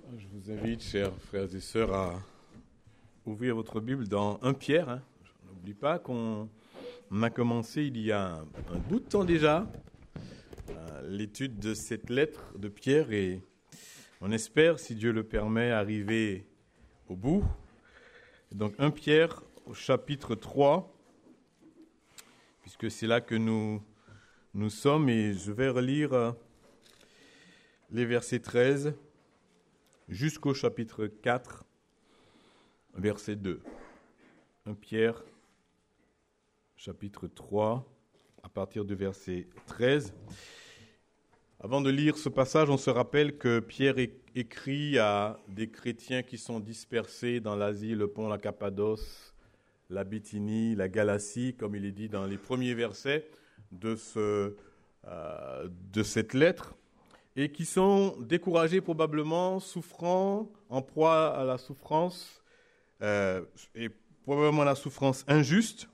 Je vous invite, chers frères et sœurs, à ouvrir votre Bible dans 1 Pierre. Je n'oublie pas qu'on a commencé il y a un bout de temps déjà l'étude de cette lettre de Pierre et on espère, si Dieu le permet, arriver au bout. Donc 1 Pierre au chapitre 3, puisque c'est là que nous sommes, et je vais relire les versets 13 jusqu'au chapitre 4, verset 2. 1 Pierre, chapitre 3, à partir du verset 13. Avant de lire ce passage, on se rappelle que Pierre écrit à des chrétiens qui sont dispersés dans l'Asie, le Pont, la Cappadoce, la Bithynie, la Galatie, comme il est dit dans les premiers versets de cette lettre, et qui sont découragés probablement, souffrant, en proie à la souffrance, et probablement la souffrance injuste.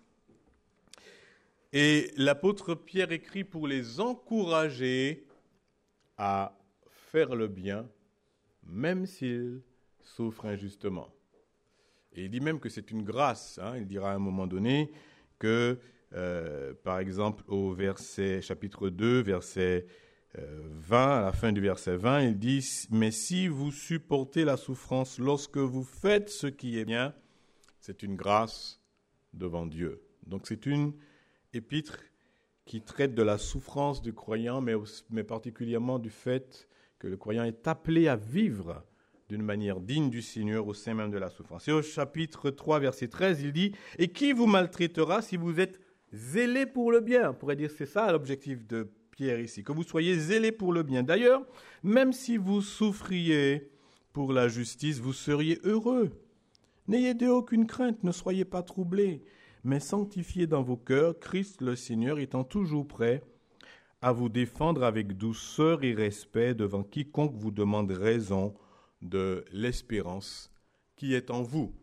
Et l'apôtre Pierre écrit pour les encourager à faire le bien, même s'ils souffrent injustement. Et il dit même que c'est une grâce. Il dira à un moment donné que, par exemple, au chapitre 2, verset 20, à la fin du verset 20, il dit « Mais si vous supportez la souffrance lorsque vous faites ce qui est bien, c'est une grâce devant Dieu. » Donc c'est une épître qui traite de la souffrance du croyant, mais particulièrement du fait que le croyant est appelé à vivre d'une manière digne du Seigneur au sein même de la souffrance. Et au chapitre 3, verset 13, il dit « Et qui vous maltraitera si vous êtes zélés pour le bien ?» On pourrait dire que c'est ça l'objectif de Pierre ici, que vous soyez zélés pour le bien. D'ailleurs, même si vous souffriez pour la justice, vous seriez heureux. N'ayez d'eux aucune crainte, ne soyez pas troublés, mais sanctifiez dans vos cœurs Christ le Seigneur, étant toujours prêt à vous défendre avec douceur et respect devant quiconque vous demande raison de l'espérance qui est en vous,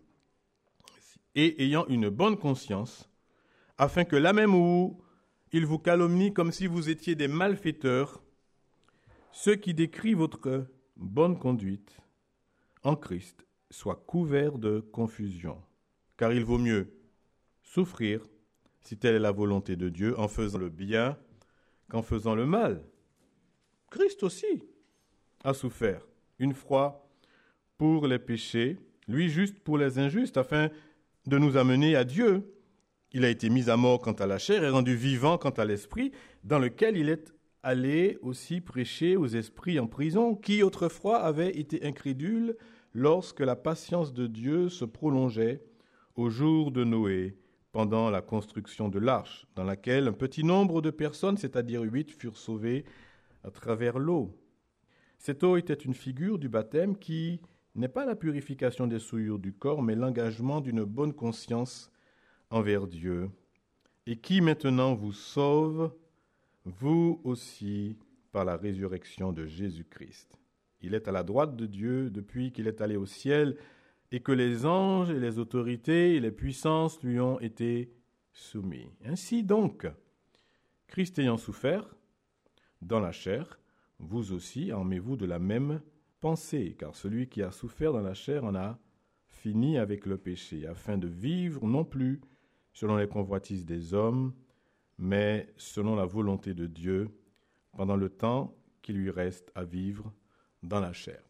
et ayant une bonne conscience, afin que là même où il vous calomnie comme si vous étiez des malfaiteurs, ceux qui décrient votre bonne conduite en Christ soient couverts de confusion. Car il vaut mieux souffrir, si telle est la volonté de Dieu, en faisant le bien qu'en faisant le mal. Christ aussi a souffert une fois pour les péchés, lui juste pour les injustes, afin de nous amener à Dieu. Il a été mis à mort quant à la chair et rendu vivant quant à l'esprit, dans lequel il est allé aussi prêcher aux esprits en prison, qui autrefois avaient été incrédules lorsque la patience de Dieu se prolongeait au jour de Noé, pendant la construction de l'arche, dans laquelle un petit nombre de personnes, c'est-à-dire 8, furent sauvées à travers l'eau. Cette eau était une figure du baptême qui n'est pas la purification des souillures du corps, mais l'engagement d'une bonne conscience envers Dieu, et qui maintenant vous sauve, vous aussi, par la résurrection de Jésus-Christ. Il est à la droite de Dieu depuis qu'il est allé au ciel, et que les anges et les autorités et les puissances lui ont été soumis. Ainsi donc, Christ ayant souffert dans la chair, vous aussi armez-vous de la même pensée, car celui qui a souffert dans la chair en a fini avec le péché, afin de vivre non plus selon les convoitises des hommes, mais selon la volonté de Dieu, pendant le temps qui lui reste à vivre dans la chair.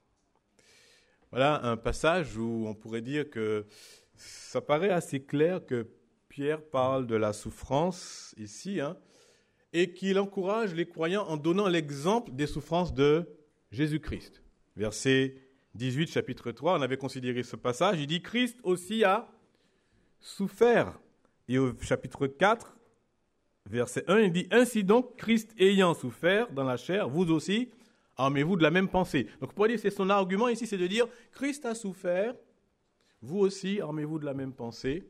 Voilà un passage où on pourrait dire que ça paraît assez clair que Pierre parle de la souffrance ici, et qu'il encourage les croyants en donnant l'exemple des souffrances de Jésus-Christ. Verset 18, chapitre 3, on avait considéré ce passage, il dit « Christ aussi a souffert ». Et au chapitre 4, verset 1, il dit « Ainsi donc, Christ ayant souffert dans la chair, vous aussi, armez-vous de la même pensée. » Donc, pour dire, c'est son argument ici, c'est de dire, Christ a souffert, vous aussi, armez-vous de la même pensée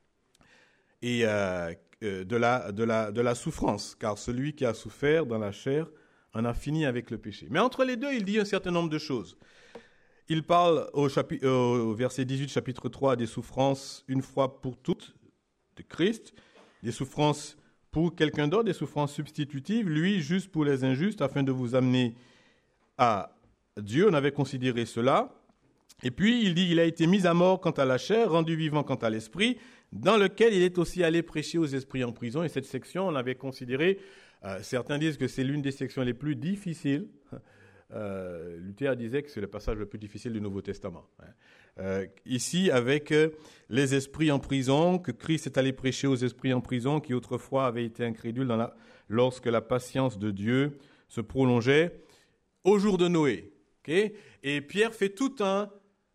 et de la souffrance, car celui qui a souffert dans la chair en a fini avec le péché. Mais entre les deux, il dit un certain nombre de choses. Il parle au verset 18, chapitre 3, des souffrances une fois pour toutes de Christ, des souffrances pour quelqu'un d'autre, des souffrances substitutives, lui, juste pour les injustes, afin de vous amener à Dieu. On avait considéré cela. Et puis, il dit, il a été mis à mort quant à la chair, rendu vivant quant à l'esprit, dans lequel il est aussi allé prêcher aux esprits en prison. Et cette section, on avait considéré, certains disent que c'est l'une des sections les plus difficiles. Luther disait que c'est le passage le plus difficile du Nouveau Testament. Ici, avec les esprits en prison, que Christ est allé prêcher aux esprits en prison, qui autrefois avaient été incrédules lorsque la patience de Dieu se prolongeait au jour de Noé. Okay? Et Pierre fait tout un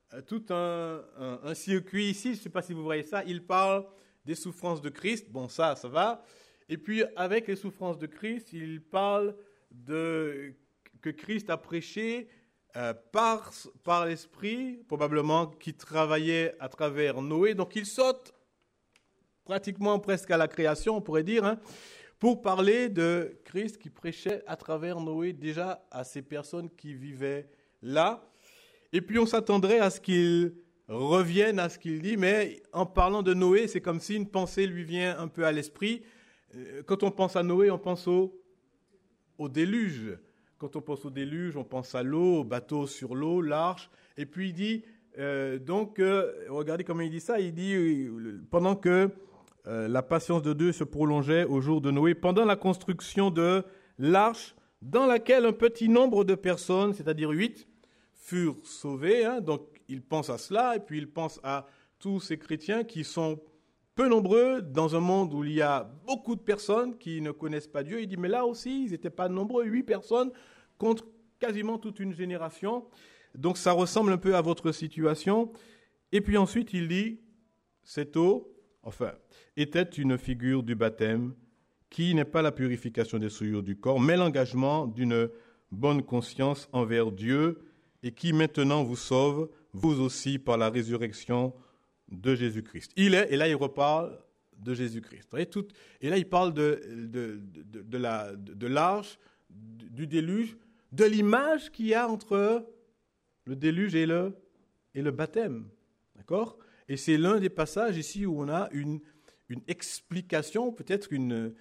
circuit ici, je ne sais pas si vous voyez ça, il parle des souffrances de Christ, bon ça va, et puis avec les souffrances de Christ, il parle que Christ a prêché par l'Esprit, probablement qui travaillait à travers Noé, donc il saute pratiquement presque à la création, on pourrait dire, pour parler de Christ qui prêchait à travers Noé déjà à ces personnes qui vivaient là. Et puis on s'attendrait à ce qu'il revienne à ce qu'il dit, mais en parlant de Noé, c'est comme si une pensée lui vient un peu à l'esprit. Quand on pense à Noé, on pense au déluge. Quand on pense au déluge, on pense à l'eau, au bateau sur l'eau, l'arche. Et puis il dit, regardez comment il dit ça, il dit, pendant que la patience de Dieu se prolongeait au jour de Noé, pendant la construction de l'arche, dans laquelle un petit nombre de personnes, c'est-à-dire 8, furent sauvés. Donc il pense à cela, et puis il pense à tous ces chrétiens qui sont peu nombreux dans un monde où il y a beaucoup de personnes qui ne connaissent pas Dieu. Il dit, mais là aussi, ils n'étaient pas nombreux, 8 personnes contre quasiment toute une génération. Donc ça ressemble un peu à votre situation. Et puis ensuite, il dit, cette eau, était une figure du baptême qui n'est pas la purification des souillures du corps, mais l'engagement d'une bonne conscience envers Dieu et qui maintenant vous sauve, vous aussi, par la résurrection de Jésus-Christ. Et là, il reparle de Jésus-Christ. Et là, il parle de l'arche, du déluge, de l'image qu'il y a entre le déluge et le baptême. D'accord ? Et c'est l'un des passages ici où on a une explication, peut-être une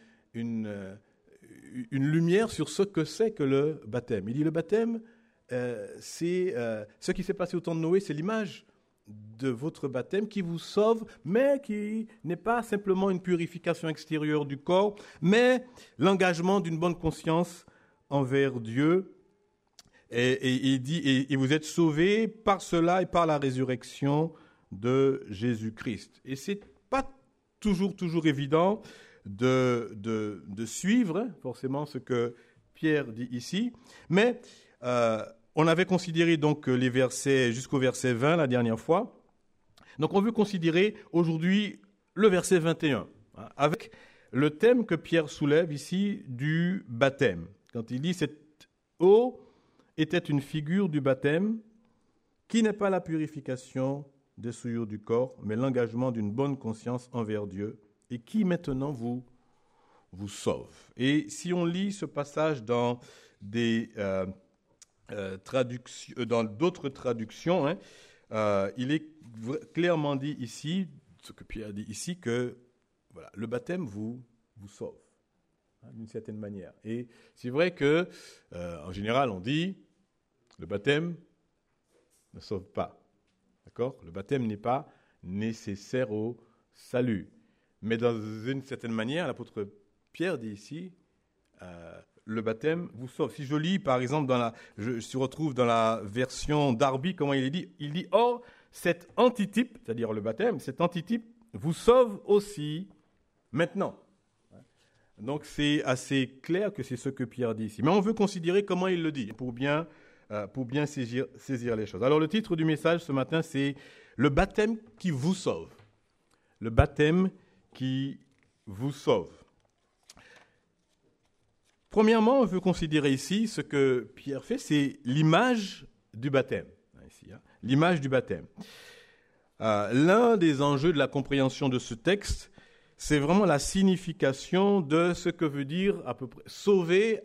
lumière sur ce que c'est que le baptême. Il dit le baptême, c'est ce qui s'est passé au temps de Noé, c'est l'image de votre baptême qui vous sauve, mais qui n'est pas simplement une purification extérieure du corps, mais l'engagement d'une bonne conscience envers Dieu. Et il dit, et vous êtes sauvés par cela et par la résurrection de Jésus-Christ. Et c'est pas toujours évident de suivre forcément ce que Pierre dit ici, mais on avait considéré donc les versets jusqu'au verset 20 la dernière fois. Donc on veut considérer aujourd'hui le verset 21, avec le thème que Pierre soulève ici du baptême. Quand il dit cette eau était une figure du baptême qui n'est pas la purification des souillures du corps, mais l'engagement d'une bonne conscience envers Dieu et qui maintenant vous sauve. Et si on lit ce passage dans des dans d'autres traductions, il est clairement dit ici, ce que Pierre dit ici, que voilà, le baptême vous sauve, d'une certaine manière. Et c'est vrai que, en général, on dit, le baptême ne sauve pas. D'accord ? Le baptême n'est pas nécessaire au salut. Mais dans une certaine manière, l'apôtre Pierre dit ici, le baptême vous sauve. Si je lis, par exemple, je retrouve dans la version Darby, comment il est dit ? Il dit, or, cet antitype, c'est-à-dire le baptême, cet antitype vous sauve aussi maintenant. Donc, c'est assez clair que c'est ce que Pierre dit ici. Mais on veut considérer comment il le dit, pour bien saisir les choses. Alors, le titre du message ce matin, c'est « Le baptême qui vous sauve ». Le baptême qui vous sauve. Premièrement, on veut considérer ici ce que Pierre fait, c'est l'image du baptême. Ici, l'image du baptême. L'un des enjeux de la compréhension de ce texte, c'est vraiment la signification de ce que veut dire à peu près sauver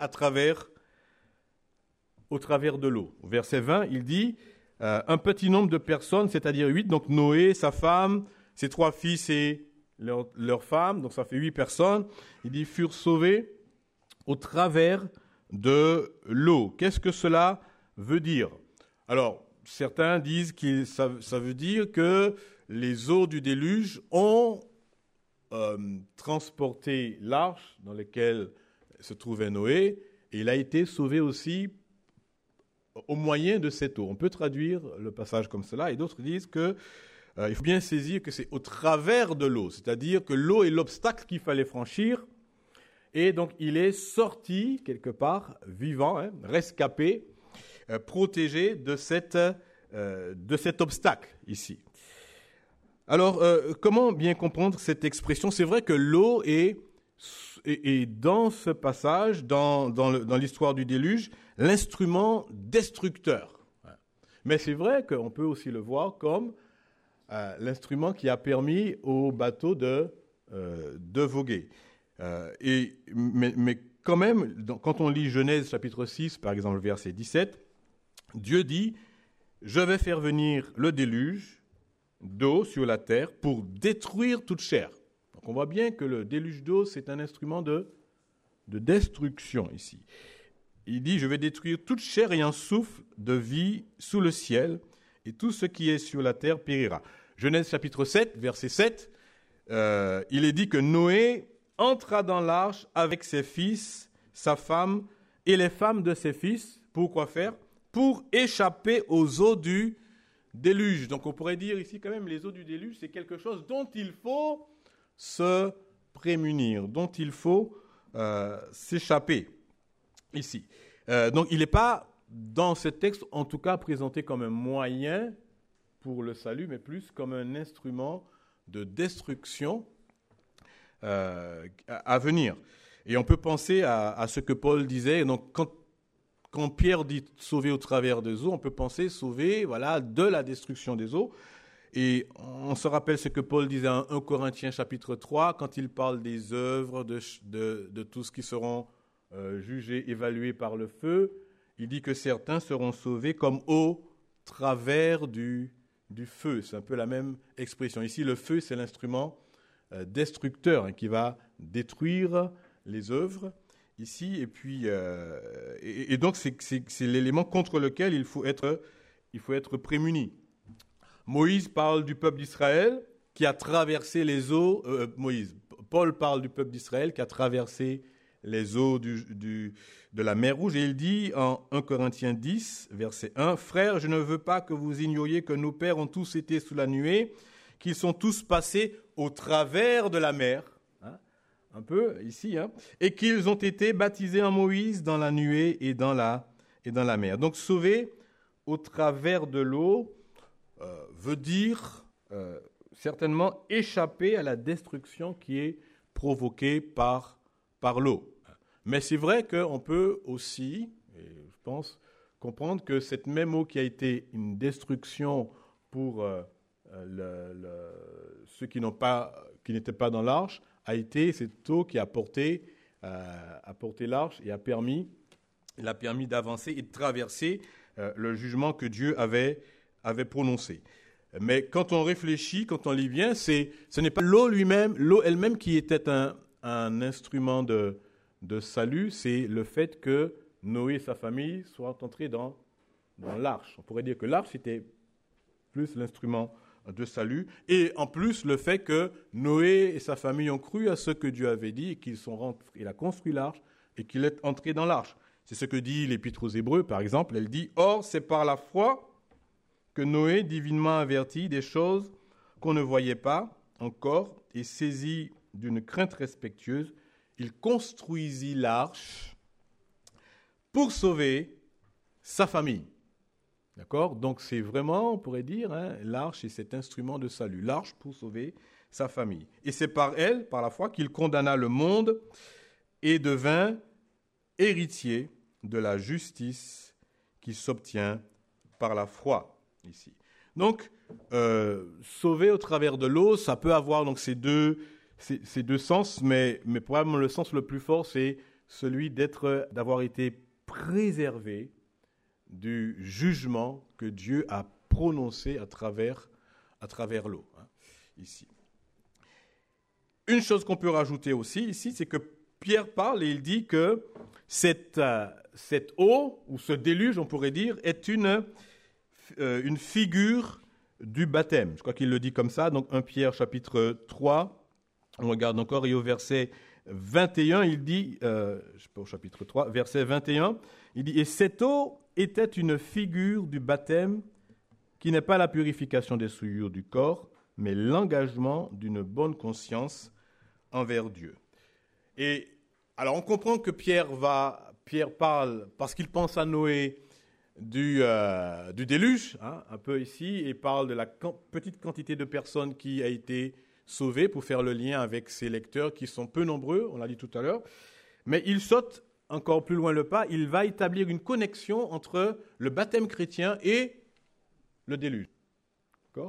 au travers de l'eau. Au verset 20, il dit un petit nombre de personnes, c'est-à-dire 8, donc Noé, sa femme, ses 3 fils et leur femme, donc ça fait 8 personnes. Il dit furent sauvés au travers de l'eau. Qu'est-ce que cela veut dire ? Alors, certains disent que ça veut dire que les eaux du déluge ont transporté l'arche dans laquelle se trouvait Noé, et il a été sauvé aussi au moyen de cette eau. On peut traduire le passage comme cela, et d'autres disent que il faut bien saisir que c'est au travers de l'eau, c'est-à-dire que l'eau est l'obstacle qu'il fallait franchir, et donc il est sorti quelque part, vivant, rescapé, protégé de cet obstacle ici. Alors, comment bien comprendre cette expression ? C'est vrai que l'eau est dans ce passage, dans l'histoire du déluge, l'instrument destructeur. Mais c'est vrai qu'on peut aussi le voir comme l'instrument qui a permis au bateau de voguer. Mais quand même, quand on lit Genèse chapitre 6, par exemple, verset 17, Dieu dit « Je vais faire venir le déluge d'eau sur la terre pour détruire toute chair. » Donc on voit bien que le déluge d'eau, c'est un instrument de destruction ici. Il dit « Je vais détruire toute chair ayant souffle de vie sous le ciel, et tout ce qui est sur la terre périra. » Genèse chapitre 7, verset 7, il est dit que Noé entra dans l'arche avec ses fils, sa femme et les femmes de ses fils. Pour quoi faire ? Pour échapper aux eaux du déluge. Donc on pourrait dire ici quand même les eaux du déluge, c'est quelque chose dont il faut se prémunir, dont il faut s'échapper ici. Donc il n'est pas dans ce texte en tout cas présenté comme un moyen pour le salut, mais plus comme un instrument de destruction à venir. Et on peut penser à ce que Paul disait. Donc, quand Pierre dit sauver au travers des eaux, on peut penser sauver de la destruction des eaux. Et on se rappelle ce que Paul disait en 1 Corinthiens chapitre 3, quand il parle des œuvres, de tout ce qui seront jugés, évalués par le feu. Il dit que certains seront sauvés comme au travers du feu. C'est un peu la même expression. Ici, le feu, c'est l'instrument destructeur qui va détruire les œuvres ici. Et puis, et donc, c'est l'élément contre lequel il faut être prémuni. Moïse parle du peuple d'Israël qui a traversé les eaux. Paul parle du peuple d'Israël qui a traversé les eaux de la mer Rouge. Et il dit en 1 Corinthiens 10, verset 1, « Frères, je ne veux pas que vous ignoriez que nos pères ont tous été sous la nuée, qu'ils sont tous passés au travers de la mer. » Un peu ici. Et qu'ils ont été baptisés en Moïse dans la nuée et dans la mer. Donc, sauver au travers de l'eau veut dire certainement échapper à la destruction qui est provoquée par l'eau. Mais c'est vrai qu'on peut aussi, et je pense, comprendre que cette même eau qui a été une destruction pour ceux qui n'étaient pas dans l'arche, a été cette eau qui a porté l'arche et a permis d'avancer et de traverser le jugement que Dieu avait prononcé. Mais quand on réfléchit, quand on lit bien, ce n'est pas l'eau elle-même qui était un instrument de salut, c'est le fait que Noé et sa famille soient entrés dans l'arche. On pourrait dire que l'arche était plus l'instrument de salut, et en plus le fait que Noé et sa famille ont cru à ce que Dieu avait dit et qu'il a construit l'arche et qu'il est entré dans l'arche. C'est ce que dit l'Épître aux Hébreux, par exemple. Elle dit « Or, c'est par la foi que Noé, divinement averti des choses qu'on ne voyait pas encore et saisi d'une crainte respectueuse, il construisit l'arche pour sauver sa famille. » D'accord ? Donc c'est vraiment, on pourrait dire, l'arche est cet instrument de salut. L'arche pour sauver sa famille. Et c'est par elle, par la foi, qu'il condamna le monde et devint héritier de la justice qui s'obtient par la foi, ici. Donc, sauver au travers de l'eau, ça peut avoir donc ces deux sens, mais probablement le sens le plus fort, c'est celui d'avoir été préservé du jugement que Dieu a prononcé à travers l'eau, ici. Une chose qu'on peut rajouter aussi ici, c'est que Pierre parle et il dit que cette eau, ou ce déluge, on pourrait dire, est une une figure du baptême. Je crois qu'il le dit comme ça. Donc 1 Pierre chapitre 3, on regarde encore, et au verset 21, il dit, au chapitre 3, verset 21, il dit « Et cette eau était une figure du baptême qui n'est pas la purification des souillures du corps, mais l'engagement d'une bonne conscience envers Dieu. » Et alors on comprend que Pierre parle, parce qu'il pense à Noé, du déluge, un peu ici, et parle de la petite quantité de personnes qui a été sauvée, pour faire le lien avec ses lecteurs qui sont peu nombreux, on l'a dit tout à l'heure. Mais il saute encore plus loin le pas, il va établir une connexion entre le baptême chrétien et le déluge. D'accord ?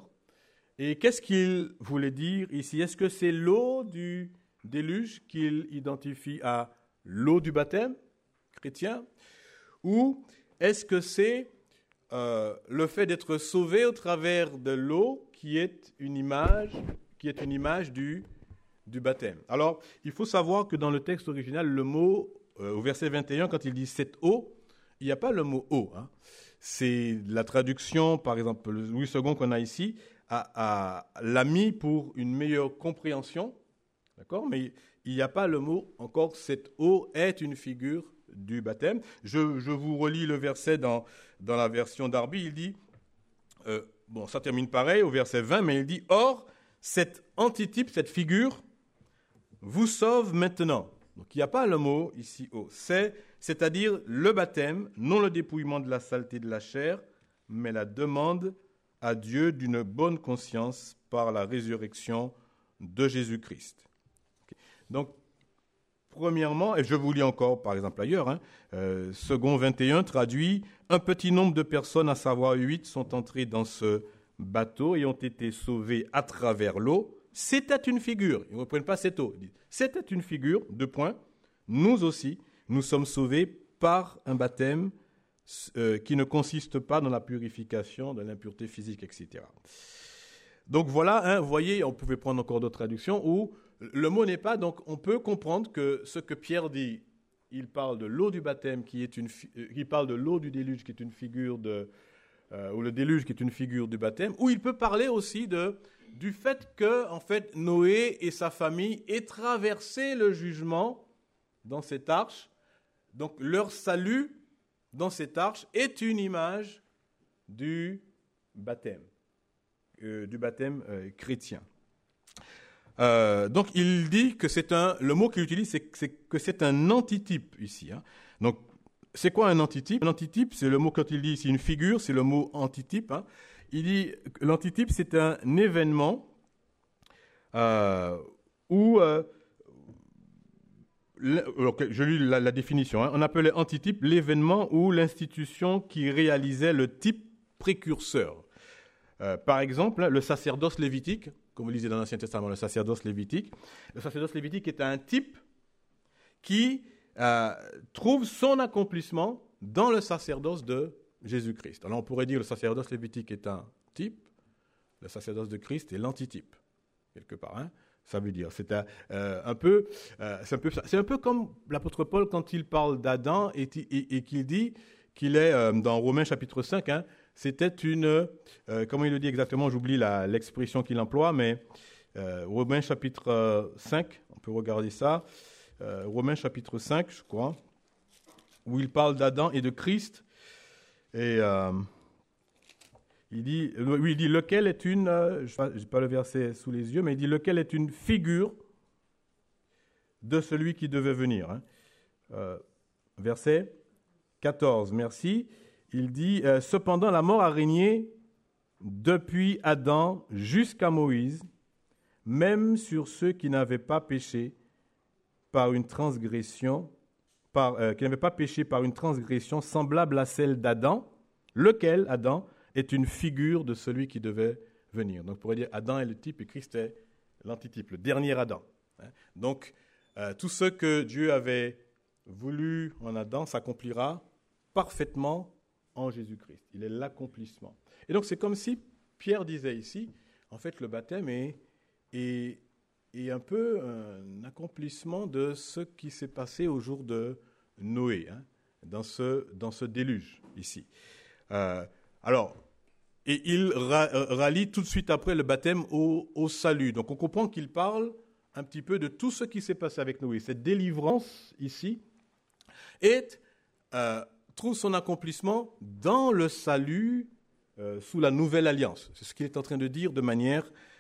Et qu'est-ce qu'il voulait dire ici ? Est-ce que c'est l'eau du déluge qu'il identifie à l'eau du baptême chrétien ? Ou est-ce que c'est le fait d'être sauvé au travers de l'eau qui est une image du baptême ? Alors, il faut savoir que dans le texte original, le mot, au verset 21, quand il dit « cette eau », il n'y a pas le mot « eau ». C'est la traduction, par exemple, Louis II qu'on a ici, l'a mis pour une meilleure compréhension, d'accord ? Mais il n'y a pas le mot encore « cette eau est une figure du baptême ». Je vous relis le verset dans la version Darby, il dit, ça termine pareil au verset 20, mais il dit « Or, cet antitype, cette figure, vous sauve maintenant ». Donc il n'y a pas le mot ici « eau ». C'est-à-dire le baptême, non le dépouillement de la saleté de la chair, mais la demande à Dieu d'une bonne conscience par la résurrection de Jésus-Christ. Okay. Donc, premièrement, et je vous lis encore par exemple ailleurs, second 21 traduit « Un petit nombre de personnes, à savoir 8, sont entrées dans ce bateau et ont été sauvées à travers l'eau. C'était une figure. » Ils ne reprennent pas cette eau. Ils disent « C'était une figure, : nous aussi, nous sommes sauvés par un baptême qui ne consiste pas dans la purification de l'impureté physique, etc. » Donc voilà, vous voyez, on pouvait prendre encore d'autres traductions où le mot n'est pas, donc on peut comprendre que ce que Pierre dit, il parle de l'eau du baptême il parle de l'eau du déluge qui est une figure ou le déluge qui est une figure du baptême, ou il peut parler aussi du fait que, en fait, Noé et sa famille aient traversé le jugement dans cette arche. Donc leur salut dans cette arche est une image du baptême chrétien. Donc il dit que le mot qu'il utilise, c'est que c'est un antitype ici. Donc c'est quoi un antitype ? Un antitype, c'est le mot, quand il dit ici une figure, c'est le mot antitype. Il dit que l'antitype, c'est un événement où je lis la définition. On appelait antitype l'événement ou l'institution qui réalisait le type précurseur. Par exemple, le sacerdoce lévitique, comme vous lisez dans l'Ancien Testament, le sacerdoce lévitique est un type qui trouve son accomplissement dans le sacerdoce de Jésus-Christ. Alors on pourrait dire que le sacerdoce lévitique est un type, le sacerdoce de Christ est l'antitype, quelque part. Ça veut dire, c'est un peu comme l'apôtre Paul quand il parle d'Adam et qu'il dit qu'il est, dans Romains chapitre 5, c'était comment il le dit exactement, j'oublie l'expression qu'il emploie, mais Romains chapitre 5, on peut regarder ça, Romains chapitre 5, je crois, où il parle d'Adam et de Christ, et il dit, lequel est je n'ai pas le verset sous les yeux, mais il dit, lequel est une figure de celui qui devait venir. Verset 14, merci. Il dit, cependant, la mort a régné depuis Adam jusqu'à Moïse, même sur ceux qui n'avaient pas péché par une transgression, semblable à celle d'Adam, lequel, Adam, est une figure de celui qui devait venir. Donc, on pourrait dire Adam est le type et Christ est l'antitype, le dernier Adam. Donc, tout ce que Dieu avait voulu en Adam s'accomplira parfaitement en Jésus-Christ. Il est l'accomplissement. Et donc, c'est comme si Pierre disait ici, en fait, le baptême est un peu un accomplissement de ce qui s'est passé au jour de Noé, dans ce déluge ici. Alors, Et il rallie tout de suite après le baptême au salut. Donc on comprend qu'il parle un petit peu de tout ce qui s'est passé avec Noé. Cette délivrance ici trouve son accomplissement dans le salut sous la nouvelle alliance. C'est ce qu'il est en train de dire de manière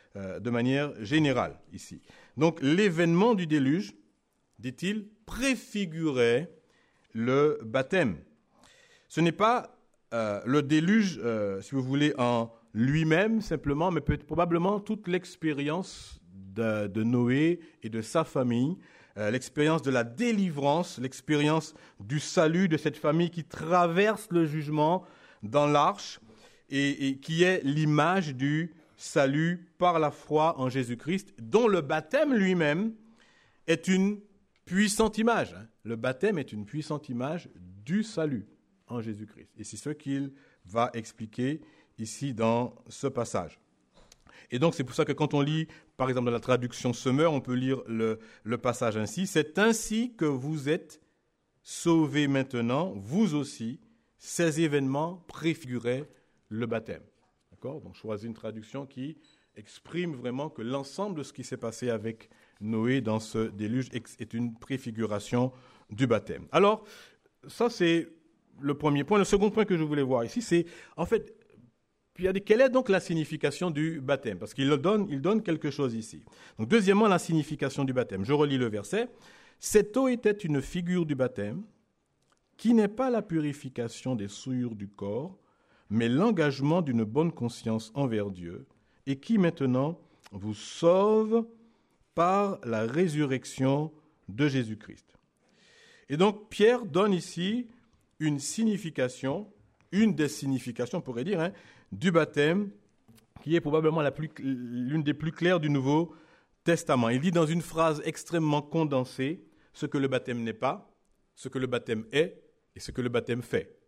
générale ici. Donc l'événement du déluge, dit-il, préfigurait le baptême. Ce n'est pas le déluge, si vous voulez, en lui-même simplement, mais probablement toute l'expérience de Noé et de sa famille, l'expérience de la délivrance, l'expérience du salut de cette famille qui traverse le jugement dans l'arche et qui est l'image du salut par la foi en Jésus-Christ, dont le baptême lui-même est une puissante image. Le baptême est une puissante image du salut en Jésus-Christ. Et c'est ce qu'il va expliquer ici dans ce passage. Et donc c'est pour ça que quand on lit, par exemple dans la traduction Semeur, on peut lire le passage ainsi. C'est ainsi que vous êtes sauvés maintenant, vous aussi. Ces événements préfiguraient le baptême. D'accord ? Donc choisis une traduction qui exprime vraiment que l'ensemble de ce qui s'est passé avec Noé dans ce déluge est une préfiguration du baptême. Alors, ça c'est le premier point. Le second point que je voulais voir ici, c'est en fait, quelle est donc la signification du baptême ? Parce qu'il donne quelque chose ici. Donc, deuxièmement, la signification du baptême. Je relis le verset. Cette eau était une figure du baptême, qui n'est pas la purification des souillures du corps, mais l'engagement d'une bonne conscience envers Dieu, et qui maintenant vous sauve par la résurrection de Jésus-Christ. Et donc, Pierre donne ici une signification, une des significations, on pourrait dire, du baptême, qui est probablement l'une des plus claires du Nouveau Testament. Il dit dans une phrase extrêmement condensée ce que le baptême n'est pas, ce que le baptême est et ce que le baptême fait.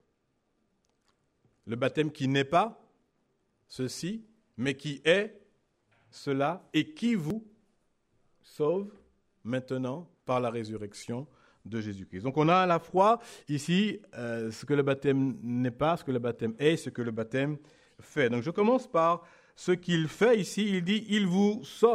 Le baptême qui n'est pas ceci, mais qui est cela et qui vous sauve maintenant par la résurrection de Jésus-Christ. Donc on a à la fois ici ce que le baptême n'est pas, ce que le baptême est, ce que le baptême fait. Donc je commence par ce qu'il fait ici. Il dit « il vous sauve ».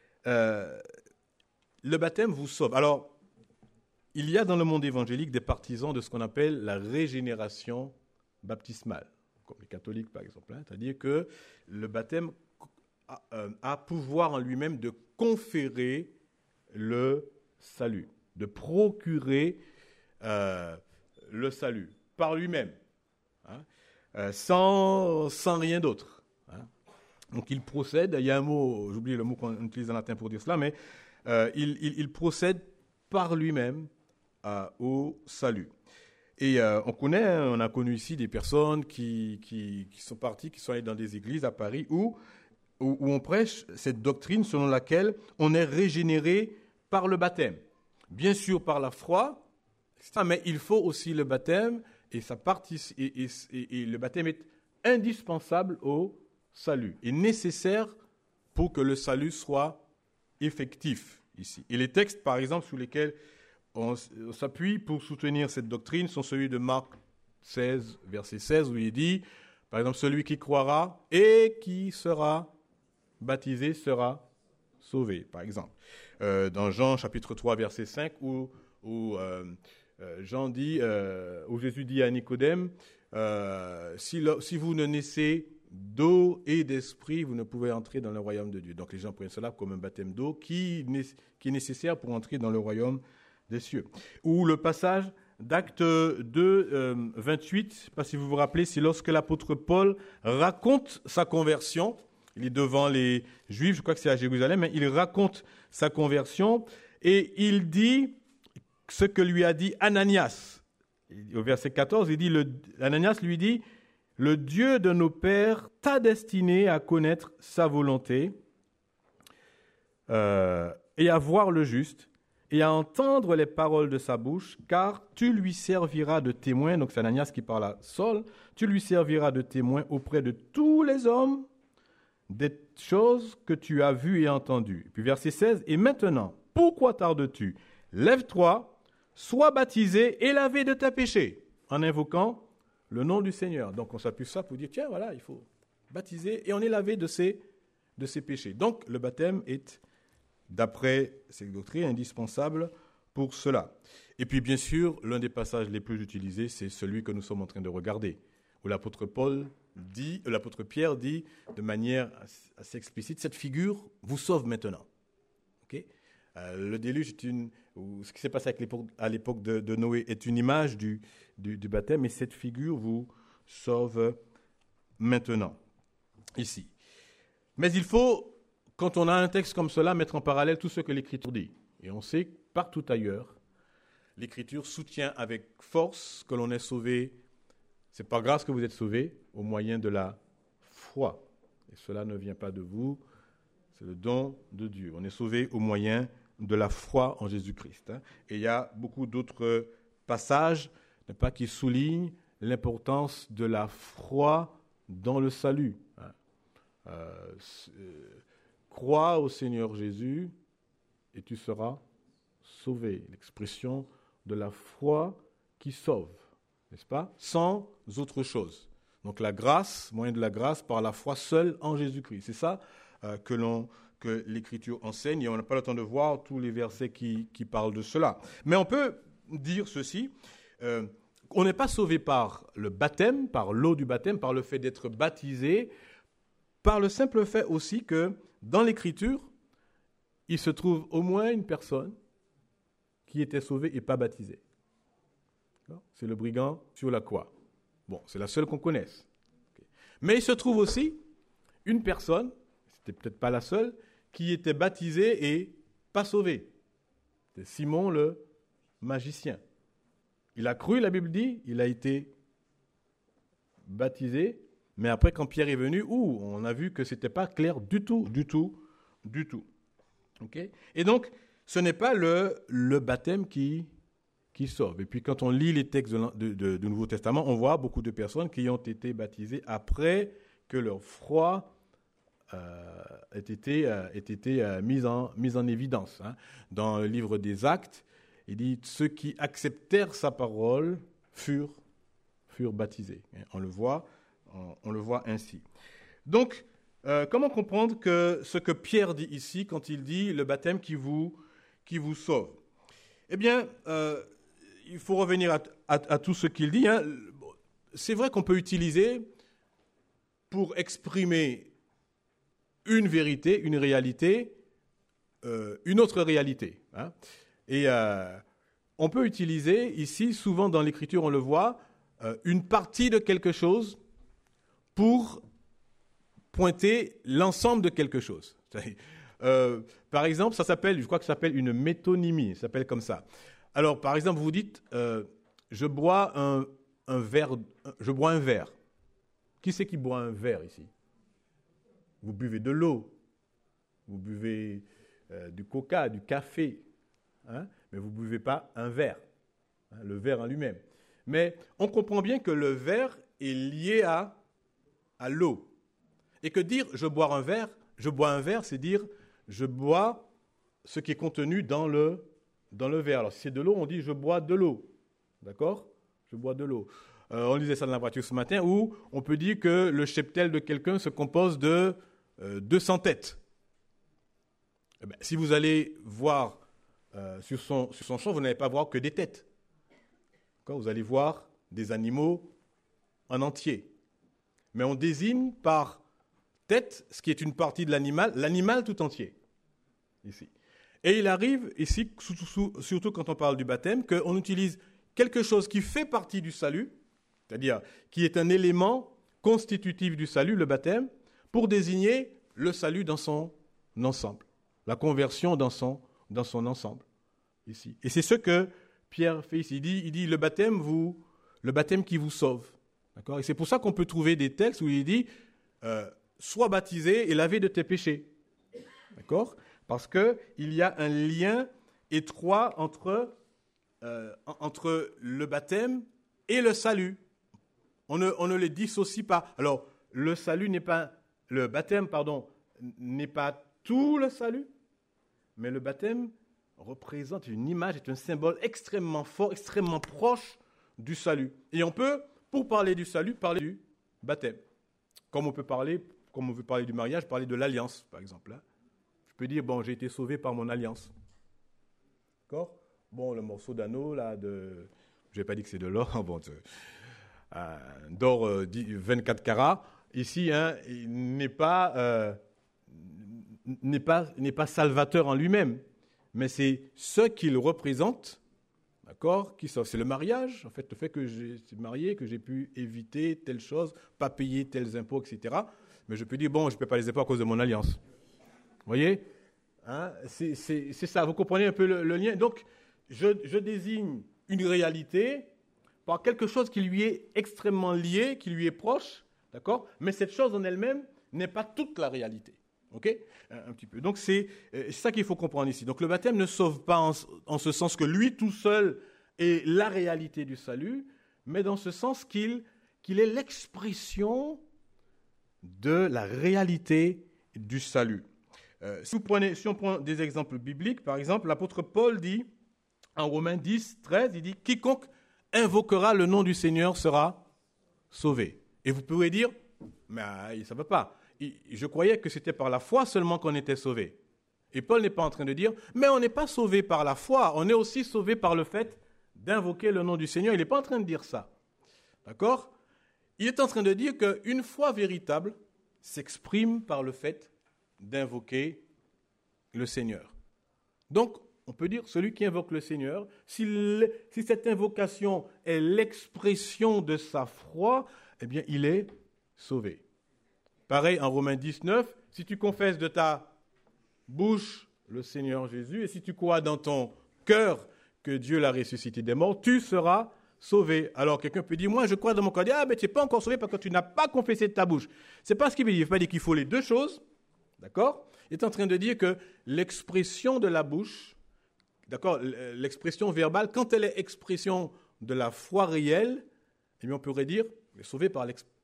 Le baptême vous sauve. Alors, il y a dans le monde évangélique des partisans de ce qu'on appelle la régénération baptismale, comme les catholiques par exemple. C'est-à-dire que le baptême a pouvoir en lui-même de conférer le salut, de procurer le salut par lui-même, sans rien d'autre. Donc il procède, il y a un mot, j'oublie le mot qu'on utilise en latin pour dire cela, mais il procède par lui-même au salut. Et on a connu ici des personnes qui sont parties, qui sont allées dans des églises à Paris où on prêche cette doctrine selon laquelle on est régénéré par le baptême. Bien sûr par la foi, mais il faut aussi le baptême et le baptême est indispensable au salut, est nécessaire pour que le salut soit effectif ici. Et les textes, par exemple, sur lesquels on s'appuie pour soutenir cette doctrine sont celui de Marc 16, verset 16, où il dit, par exemple, celui qui croira et qui sera baptisé sera sauvé, par exemple. Dans Jean chapitre 3, verset 5, où Jésus dit à Nicodème, si vous ne naissez d'eau et d'esprit, vous ne pouvez entrer dans le royaume de Dieu. Donc les gens prennent cela comme un baptême d'eau qui est nécessaire pour entrer dans le royaume des cieux. Ou le passage d'Actes 2, 28, je ne sais pas si vous vous rappelez, c'est lorsque l'apôtre Paul raconte sa conversion. Il est devant les Juifs, je crois que c'est à Jérusalem, il raconte sa conversion et il dit ce que lui a dit Ananias. Au verset 14, il dit, Ananias lui dit, « Le Dieu de nos pères t'a destiné à connaître sa volonté et à voir le juste et à entendre les paroles de sa bouche, car tu lui serviras de témoin. » Donc c'est Ananias qui parle à Saul. « Tu lui serviras de témoin auprès de tous les hommes des choses que tu as vues et entendues. » Puis verset 16, « Et maintenant, pourquoi tardes-tu? Lève-toi, sois baptisé et lavé de tes péchés, en invoquant le nom du Seigneur. » Donc on s'appuie sur ça pour dire, tiens, voilà, il faut baptisé et on est lavé de ses péchés. Donc, le baptême est, d'après cette doctrine, indispensable pour cela. Et puis, bien sûr, l'un des passages les plus utilisés, c'est celui que nous sommes en train de regarder, où l'apôtre Pierre dit de manière assez explicite, cette figure vous sauve maintenant. Okay? Le déluge ou ce qui s'est passé à l'époque de Noé est une image du baptême, et cette figure vous sauve maintenant, ici. Mais il faut, quand on a un texte comme cela, mettre en parallèle tout ce que l'Écriture dit. Et on sait que partout ailleurs, l'Écriture soutient avec force que l'on est sauvé. C'est par grâce que vous êtes sauvés au moyen de la foi. Et cela ne vient pas de vous, c'est le don de Dieu. On est sauvé au moyen de la foi en Jésus-Christ. Et il y a beaucoup d'autres passages qui soulignent l'importance de la foi dans le salut. Crois au Seigneur Jésus et tu seras sauvé. L'expression de la foi qui sauve, n'est-ce pas? Sans autre chose. Donc la grâce, moyen de la grâce, par la foi seule en Jésus-Christ. C'est ça que l'Écriture enseigne, et on n'a pas le temps de voir tous les versets qui parlent de cela. Mais on peut dire ceci, on n'est pas sauvé par le baptême, par l'eau du baptême, par le fait d'être baptisé, par le simple fait aussi que dans l'Écriture, il se trouve au moins une personne qui était sauvée et pas baptisée. C'est le brigand sur la croix. Bon, c'est la seule qu'on connaisse. Mais il se trouve aussi une personne, c'était peut-être pas la seule, qui était baptisée et pas sauvée. C'est Simon le magicien. Il a cru, la Bible dit, il a été baptisé, mais après quand Pierre est venu, on a vu que ce n'était pas clair du tout. Okay? Et donc, ce n'est pas le baptême qui sauve. Et puis quand on lit les textes du Nouveau Testament, on voit beaucoup de personnes qui ont été baptisées après que leur foi ait été mise en évidence. Dans le livre des Actes, il dit « Ceux qui acceptèrent sa parole furent baptisés ». On le voit ainsi. Donc, comment comprendre ce que Pierre dit ici quand il dit le baptême qui vous sauve? Eh bien, il faut revenir à tout ce qu'il dit. C'est vrai qu'on peut utiliser pour exprimer une vérité, une réalité, une autre réalité. Et on peut utiliser ici, souvent dans l'Écriture, on le voit, une partie de quelque chose pour pointer l'ensemble de quelque chose. Par exemple, je crois que ça s'appelle une métonymie, ça s'appelle comme ça. Alors, par exemple, vous dites, je bois un verre. Qui c'est qui boit un verre ici? Vous buvez de l'eau, vous buvez du coca, du café, mais vous ne buvez pas un verre, le verre en lui-même. Mais on comprend bien que le verre est lié à l'eau. Et que dire je bois un verre, c'est dire je bois ce qui est contenu dans le verre. Alors si c'est de l'eau, on dit je bois de l'eau. D'accord? Je bois de l'eau. On lisait ça dans la voiture ce matin, où on peut dire que le cheptel de quelqu'un se compose de 200 têtes. Eh bien, si vous allez voir sur son champ, vous n'allez pas voir que des têtes. Vous allez voir des animaux en entier. Mais on désigne par tête ce qui est une partie de l'animal tout entier. Ici. Et il arrive ici, surtout quand on parle du baptême, qu'on utilise quelque chose qui fait partie du salut, c'est-à-dire qui est un élément constitutif du salut, le baptême, pour désigner le salut dans son ensemble, la conversion dans son ensemble. Ici. Et c'est ce que Pierre fait ici. Il dit le baptême qui vous sauve. D'accord? Et c'est pour ça qu'on peut trouver des textes où il dit sois baptisé et lavé de tes péchés. D'accord? Parce qu'il y a un lien étroit entre le baptême et le salut. On ne les dissocie pas. Alors, le baptême n'est pas tout le salut, mais le baptême représente une image, est un symbole extrêmement fort, extrêmement proche du salut. Et on peut, pour parler du salut, parler du baptême. Comme on veut parler du mariage, parler de l'alliance, par exemple. Hein. Je peux dire, bon, j'ai été sauvé par mon alliance. D'accord? Bon, le morceau d'anneau, là, je n'ai pas dit que c'est de l'or, bon, d'or 24 carats, ici, hein, il n'est pas salvateur en lui-même, mais c'est ce qu'il représente, d'accord, qui sauve. C'est le mariage, en fait, le fait que j'ai été marié, que j'ai pu éviter telle chose, pas payer tels impôts, etc. Mais je peux dire, bon, je ne paie pas les impôts à cause de mon alliance. Vous voyez, hein, c'est ça, vous comprenez un peu le lien. Donc, je désigne une réalité par quelque chose qui lui est extrêmement lié, qui lui est proche, d'accord, mais cette chose en elle-même n'est pas toute la réalité. Ok, un petit peu. Donc, c'est ça qu'il faut comprendre ici. Donc, le baptême ne sauve pas en ce sens que lui tout seul est la réalité du salut, mais dans ce sens qu'il est l'expression de la réalité du salut. Si on prend des exemples bibliques, par exemple, l'apôtre Paul dit, en Romains 10, 13, il dit « Quiconque invoquera le nom du Seigneur sera sauvé. » Et vous pouvez dire « Mais ça ne va pas. Je croyais que c'était par la foi seulement qu'on était sauvé. » Et Paul n'est pas en train de dire « Mais on n'est pas sauvé par la foi, on est aussi sauvé par le fait d'invoquer le nom du Seigneur. » Il n'est pas en train de dire ça. D'accord ? Il est en train de dire qu'une foi véritable s'exprime par le fait d'invoquer le Seigneur. Donc, on peut dire, celui qui invoque le Seigneur, si cette invocation est l'expression de sa foi, eh bien, il est sauvé. Pareil, en Romains 19, si tu confesses de ta bouche le Seigneur Jésus, et si tu crois dans ton cœur que Dieu l'a ressuscité des morts, tu seras sauvé. Alors, quelqu'un peut dire, moi, je crois dans mon cœur, mais tu n'es pas encore sauvé parce que tu n'as pas confessé de ta bouche. Ce n'est pas ce qu'il veut dire. Il ne veut pas dire qu'il faut les deux choses. D'accord ? Il est en train de dire que l'expression de la bouche, d'accord, l'expression verbale, quand elle est expression de la foi réelle, eh bien on pourrait dire, il est sauvé par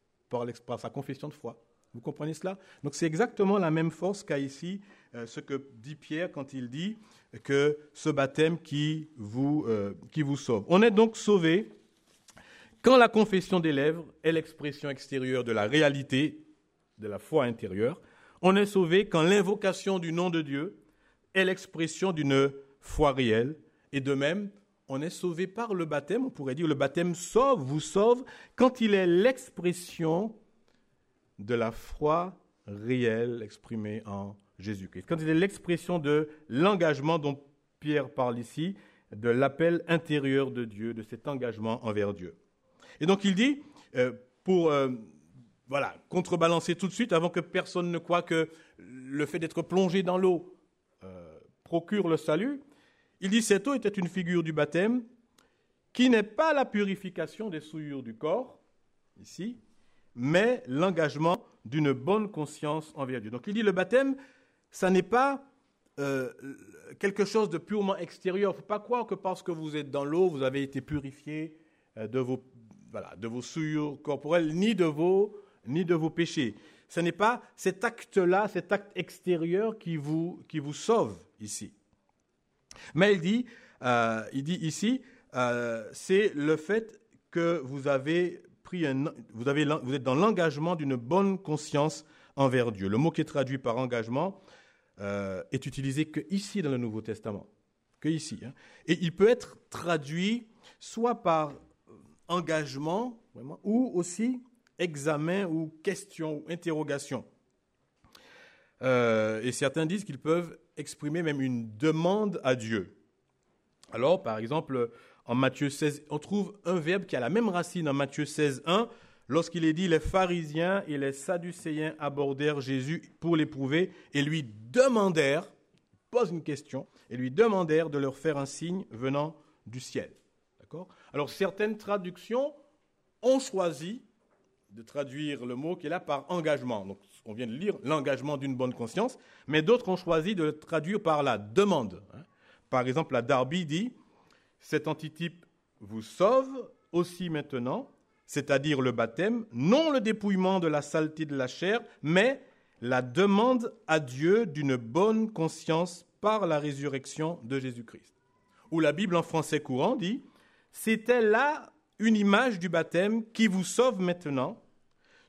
sa confession de foi. Vous comprenez cela ? Donc c'est exactement la même force qu'a ici ce que dit Pierre quand il dit que ce baptême qui vous sauve. On est donc sauvé quand la confession des lèvres est l'expression extérieure de la réalité de la foi intérieure. On est sauvé quand l'invocation du nom de Dieu est l'expression d'une foi réelle. Et de même, on est sauvé par le baptême. On pourrait dire le baptême vous sauve quand il est l'expression de la foi réelle exprimée en Jésus-Christ. Quand il est l'expression de l'engagement dont Pierre parle ici, de l'appel intérieur de Dieu, de cet engagement envers Dieu. Et donc il dit, pour contrebalancer tout de suite, avant que personne ne croie que le fait d'être plongé dans l'eau procure le salut, il dit, cette eau était une figure du baptême qui n'est pas la purification des souillures du corps, ici, mais l'engagement d'une bonne conscience envers Dieu. Donc il dit, le baptême, ça n'est pas quelque chose de purement extérieur. Il ne faut pas croire que parce que vous êtes dans l'eau, vous avez été purifié de vos souillures corporelles, ni de vos péchés. Ce n'est pas cet acte-là, cet acte extérieur qui vous sauve ici. Mais il dit ici, c'est le fait que vous êtes dans l'engagement d'une bonne conscience envers Dieu. Le mot qui est traduit par engagement est utilisé que ici dans le Nouveau Testament, que ici. Hein. Et il peut être traduit soit par engagement, vraiment, ou aussi examen ou question, ou interrogation. Et certains disent qu'ils peuvent exprimer même une demande à Dieu. Alors, par exemple, en Matthieu 16, on trouve un verbe qui a la même racine en Matthieu 16, 1, lorsqu'il est dit « Les pharisiens et les sadducéens abordèrent Jésus pour l'éprouver et lui demandèrent, pose une question, et lui demandèrent de leur faire un signe venant du ciel. » D'accord ? Alors, certaines traductions ont choisi de traduire le mot qui est là par engagement. Donc, on vient de lire l'engagement d'une bonne conscience, mais d'autres ont choisi de le traduire par la demande. Par exemple, la Darby dit « Cet antitype vous sauve aussi maintenant, c'est-à-dire le baptême, non le dépouillement de la saleté de la chair, mais la demande à Dieu d'une bonne conscience par la résurrection de Jésus-Christ. » Ou la Bible en français courant dit « C'était là une image du baptême qui vous sauve maintenant,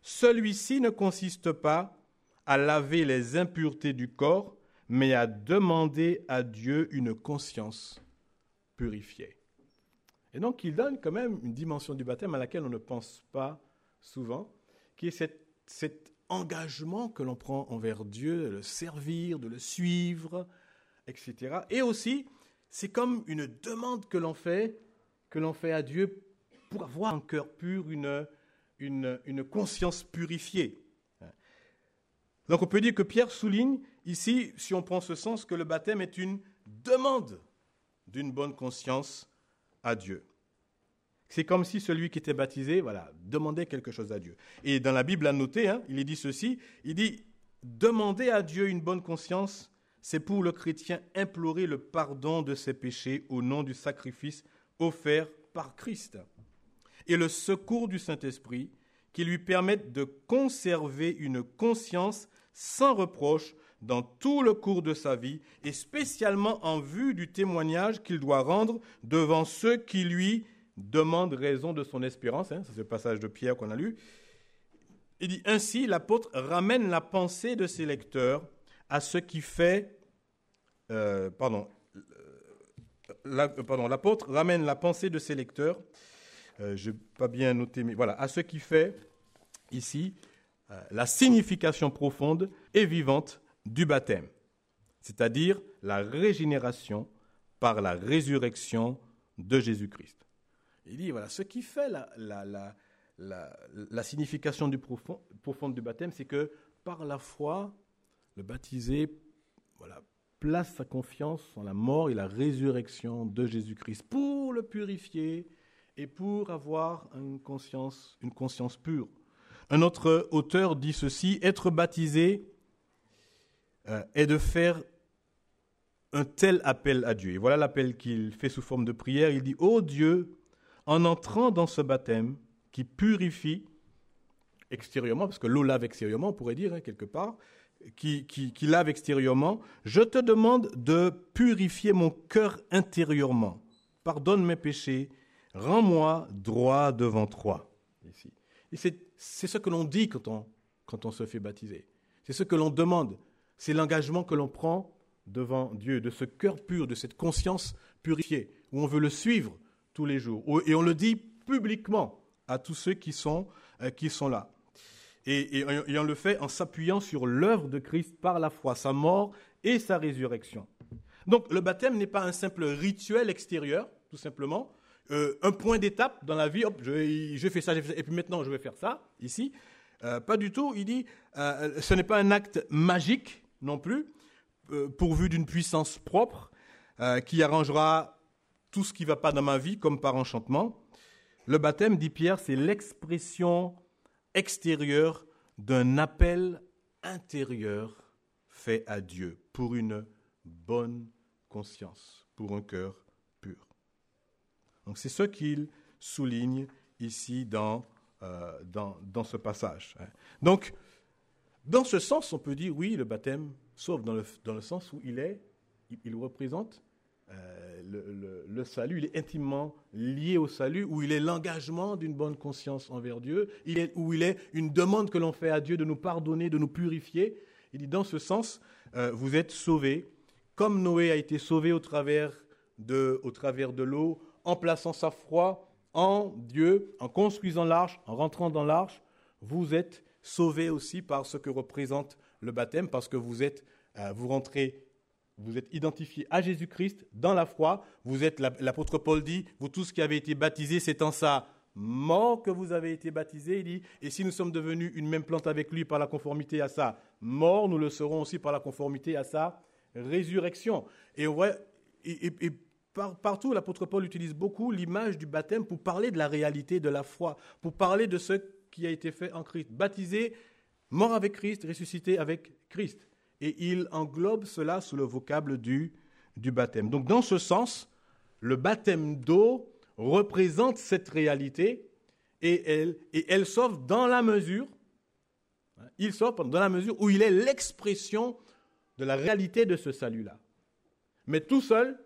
celui-ci ne consiste pas à laver les impuretés du corps, mais à demander à Dieu une conscience purifiée. Et donc, il donne quand même une dimension du baptême à laquelle on ne pense pas souvent, qui est cet engagement que l'on prend envers Dieu, de le servir, de le suivre, etc. Et aussi, c'est comme une demande que l'on fait à Dieu pour avoir un cœur pur, une conscience purifiée. Donc on peut dire que Pierre souligne ici, si on prend ce sens, que le baptême est une demande d'une bonne conscience à Dieu. C'est comme si celui qui était baptisé, demandait quelque chose à Dieu. Et dans la Bible, à noter, il est dit ceci, il dit « Demander à Dieu une bonne conscience, c'est pour le chrétien implorer le pardon de ses péchés au nom du sacrifice offert par Christ et le secours du Saint-Esprit qui lui permettent de conserver une conscience sans reproche dans tout le cours de sa vie et spécialement en vue du témoignage qu'il doit rendre devant ceux qui lui demandent raison de son espérance. Ça, c'est le passage de Pierre qu'on a lu. Il dit ainsi, l'apôtre ramène la pensée de ses lecteurs à ce qui fait... l'apôtre ramène la pensée de ses lecteurs, je n'ai pas bien noté, mais voilà, à ce qui fait ici la signification profonde et vivante du baptême, c'est-à-dire la régénération par la résurrection de Jésus-Christ. Il dit, voilà, ce qui fait la signification profonde du baptême, c'est que par la foi, le baptisé place sa confiance en la mort et la résurrection de Jésus-Christ pour le purifier et pour avoir une conscience pure. Un autre auteur dit ceci, être baptisé est de faire un tel appel à Dieu. Et voilà l'appel qu'il fait sous forme de prière. Il dit, « Ô Dieu, en entrant dans ce baptême qui purifie extérieurement, parce que l'eau lave extérieurement, on pourrait dire quelque part, qui lave extérieurement, je te demande de purifier mon cœur intérieurement. Pardonne mes péchés, rends-moi droit devant toi. » Ici. Et c'est ce que l'on dit quand on se fait baptiser. C'est ce que l'on demande. C'est l'engagement que l'on prend devant Dieu, de ce cœur pur, de cette conscience purifiée, où on veut le suivre tous les jours. Et on le dit publiquement à tous ceux qui sont là. Et on le fait en s'appuyant sur l'œuvre de Christ par la foi, sa mort et sa résurrection. Donc le baptême n'est pas un simple rituel extérieur, tout simplement, un point d'étape dans la vie, hop, je fais ça, et puis maintenant je vais faire ça, ici. Pas du tout, il dit, ce n'est pas un acte magique non plus, pourvu d'une puissance propre, qui arrangera tout ce qui ne va pas dans ma vie comme par enchantement. Le baptême, dit Pierre, c'est l'expression extérieure d'un appel intérieur fait à Dieu pour une bonne conscience, pour un cœur pur. Donc c'est ce qu'il souligne ici dans ce passage. Donc, dans ce sens, on peut dire, oui, le baptême, sauf dans le sens où il représente le salut, il est intimement lié au salut, où il est l'engagement d'une bonne conscience envers Dieu, où il est une demande que l'on fait à Dieu de nous pardonner, de nous purifier. Il dit, dans ce sens, vous êtes sauvés, comme Noé a été sauvé au travers de l'eau, en plaçant sa foi en Dieu, en construisant l'arche, en rentrant dans l'arche, vous êtes sauvés aussi par ce que représente le baptême, parce que vous êtes identifiés à Jésus-Christ dans la foi. Vous êtes, l'apôtre Paul dit, vous tous qui avez été baptisés, c'est en sa mort que vous avez été baptisés. Il dit, et si nous sommes devenus une même plante avec lui par la conformité à sa mort, nous le serons aussi par la conformité à sa résurrection. Et on voit, partout, l'apôtre Paul utilise beaucoup l'image du baptême pour parler de la réalité de la foi, pour parler de ce qui a été fait en Christ. Baptisé, mort avec Christ, ressuscité avec Christ. Et il englobe cela sous le vocable du baptême. Donc, dans ce sens, le baptême d'eau représente cette réalité et elle sauve dans la mesure, il sauve dans la mesure où il est l'expression de la réalité de ce salut-là. Mais tout seul,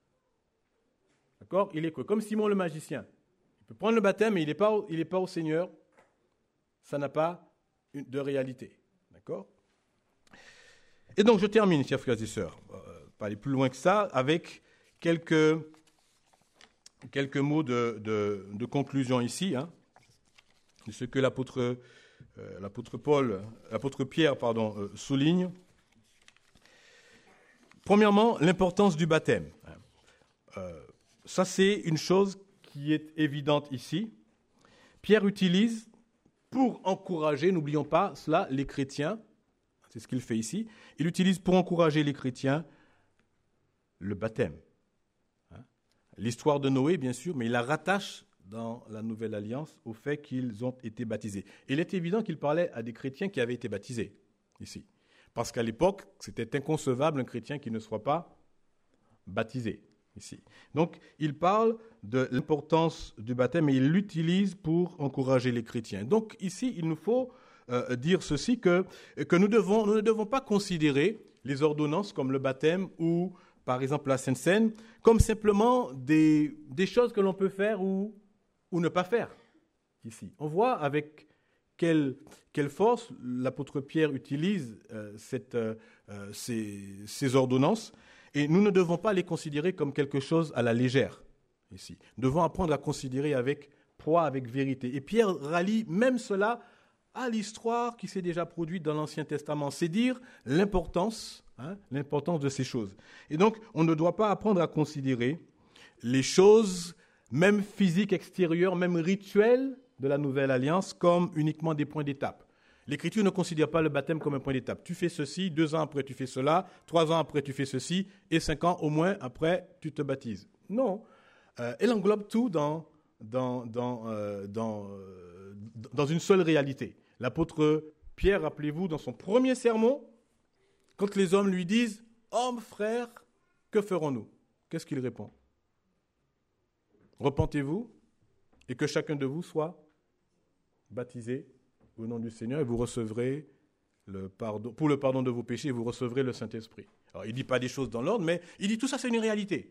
d'accord, il est comme Simon le magicien. Il peut prendre le baptême, mais il n'est pas au Seigneur. Ça n'a pas de réalité. D'accord ? Et donc, je termine, chers frères et sœurs, pas aller plus loin que ça, avec quelques mots de conclusion ici, hein, de ce que l'apôtre Pierre souligne. Premièrement, l'importance du baptême. Ça, c'est une chose qui est évidente ici. Pierre utilise, pour encourager, n'oublions pas cela, les chrétiens, c'est ce qu'il fait ici, il utilise pour encourager les chrétiens le baptême. L'histoire de Noé, bien sûr, mais il la rattache dans la Nouvelle Alliance au fait qu'ils ont été baptisés. Il est évident qu'il parlait à des chrétiens qui avaient été baptisés, ici. Parce qu'à l'époque, c'était inconcevable un chrétien qui ne soit pas baptisé, ici. Donc, il parle de l'importance du baptême et il l'utilise pour encourager les chrétiens. Donc, ici, il nous faut dire ceci, que nous ne devons pas considérer les ordonnances comme le baptême ou, par exemple, la Sainte Seine, comme simplement des choses que l'on peut faire ou ne pas faire, ici. On voit avec quelle force l'apôtre Pierre utilise ces ordonnances, et nous ne devons pas les considérer comme quelque chose à la légère, ici. Nous devons apprendre à considérer avec poids, avec vérité. Et Pierre rallie même cela à l'histoire qui s'est déjà produite dans l'Ancien Testament. C'est dire l'importance de ces choses. Et donc, on ne doit pas apprendre à considérer les choses, même physiques, extérieures, même rituelles de la Nouvelle Alliance, comme uniquement des points d'étape. L'Écriture ne considère pas le baptême comme un point d'étape. Tu fais ceci, 2 ans après tu fais cela, 3 ans après tu fais ceci, et 5 ans au moins après tu te baptises. Non, elle englobe tout dans une seule réalité. L'apôtre Pierre, rappelez-vous, dans son premier sermon, quand les hommes lui disent « Hommes, frères, que ferons-nous » Qu'est-ce qu'il répond ? « Repentez-vous et que chacun de vous soit baptisé au nom du Seigneur et vous recevrez pour le pardon de vos péchés et vous recevrez le Saint-Esprit. » Alors, il ne dit pas des choses dans l'ordre, mais il dit tout ça, c'est une réalité.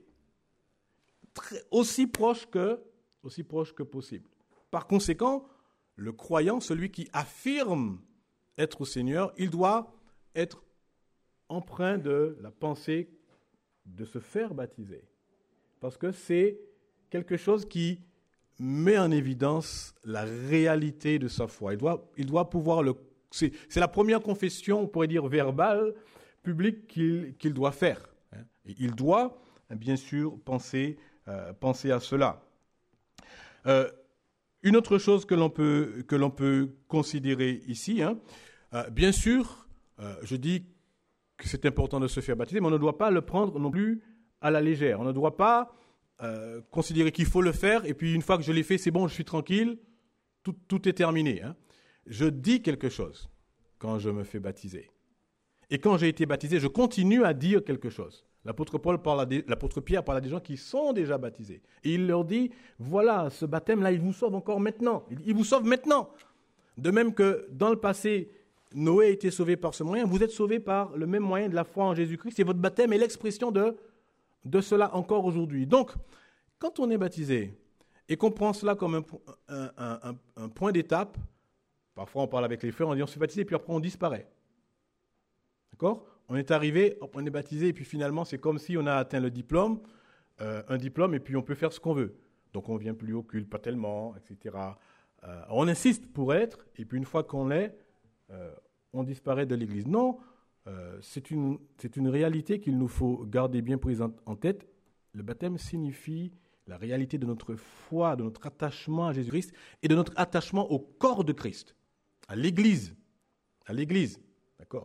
Aussi proche que possible. Par conséquent, le croyant, celui qui affirme être au Seigneur, il doit être empreint de la pensée de se faire baptiser. Parce que c'est quelque chose qui met en évidence la réalité de sa foi. Il doit pouvoir c'est la première confession, on pourrait dire verbale, publique qu'il doit faire. Et il doit, bien sûr, penser à cela. Une autre chose que l'on peut considérer ici, bien sûr, je dis que c'est important de se faire baptiser, mais on ne doit pas le prendre non plus à la légère. On ne doit pas considérer qu'il faut le faire, et puis une fois que je l'ai fait, c'est bon, je suis tranquille, tout est terminé. Je dis quelque chose quand je me fais baptiser. Et quand j'ai été baptisé, je continue à dire quelque chose. L'apôtre Pierre parle à des gens qui sont déjà baptisés. Et il leur dit, voilà, ce baptême-là, il vous sauve encore maintenant. Il vous sauve maintenant. De même que dans le passé, Noé a été sauvé par ce moyen, vous êtes sauvés par le même moyen de la foi en Jésus-Christ. Et votre baptême est l'expression de cela encore aujourd'hui. Donc, quand on est baptisé et qu'on prend cela comme un point d'étape, parfois on parle avec les frères, on dit on se fait baptiser, puis après on disparaît. D'accord ? On est arrivé, on est baptisé, et puis finalement, c'est comme si on a atteint un diplôme, et puis on peut faire ce qu'on veut. Donc on ne vient plus au culte, pas tellement, etc. On insiste pour être, et puis une fois qu'on l'est, on disparaît de l'Église. Non, c'est une réalité qu'il nous faut garder bien présente en tête. Le baptême signifie la réalité de notre foi, de notre attachement à Jésus-Christ, et de notre attachement au corps de Christ, à l'Église. D'accord ?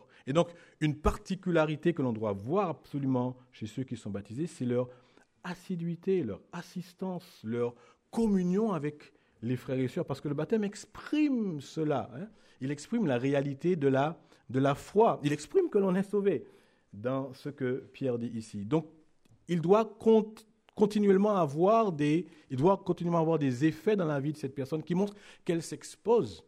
Et donc, une particularité que l'on doit voir absolument chez ceux qui sont baptisés, c'est leur assiduité, leur assistance, leur communion avec les frères et sœurs, parce que le baptême exprime cela. Il exprime la réalité de la foi. Il exprime que l'on est sauvé dans ce que Pierre dit ici. Donc, il doit continuellement avoir des effets dans la vie de cette personne qui montrent qu'elle s'expose